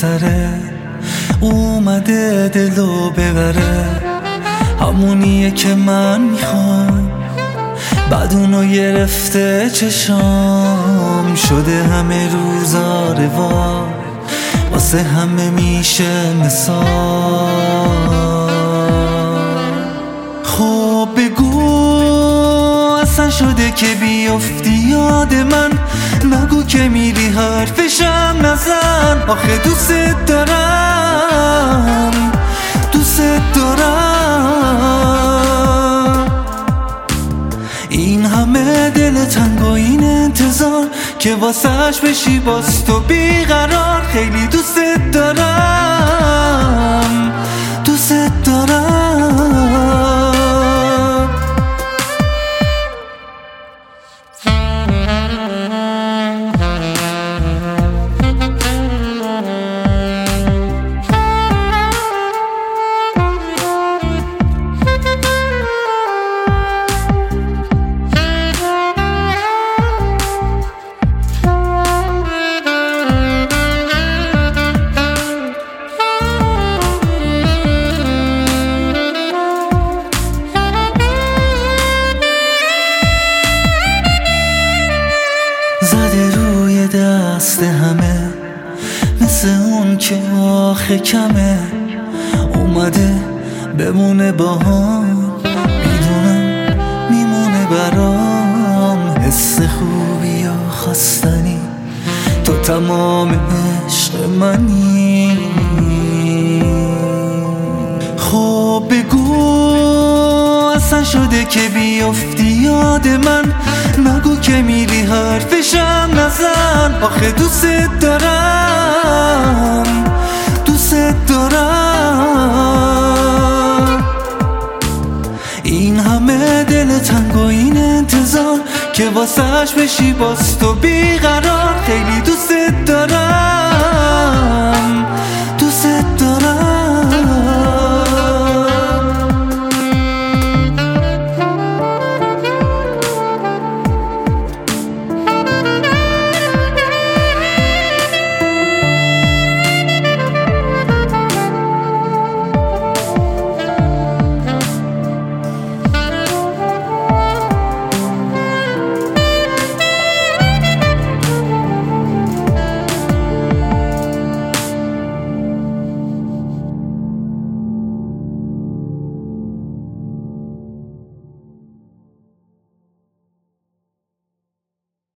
سره اومده دلو ببره، همونیه که من میخوام. بعد اونو گرفته چشام، شده همه روزا روان، واسه همه میشه مثال. خب بگو اصلا شده که بیفتی یاد من، نگو که میری حرفشم نزن. آخه دوست دارم، دوست دارم. این همه دل تنگ و این انتظار که واسهش بشی باز تو بیقرار. خیلی دوست دارم، دوست دارم. زده روی دست همه، مثل اون که آخه کمه. اومده بمونه باهام، میدونم میمونه برام. حس خوبی یا خواستنی، تو تمام عشق منی. خب بگو اصلا شده که بیفتی یاد من، نگو که میری حرفشم نزن. آخه دوست دارم، دوست دارم. این همه دل تنگ و این انتظار که واسهش بشی باز تو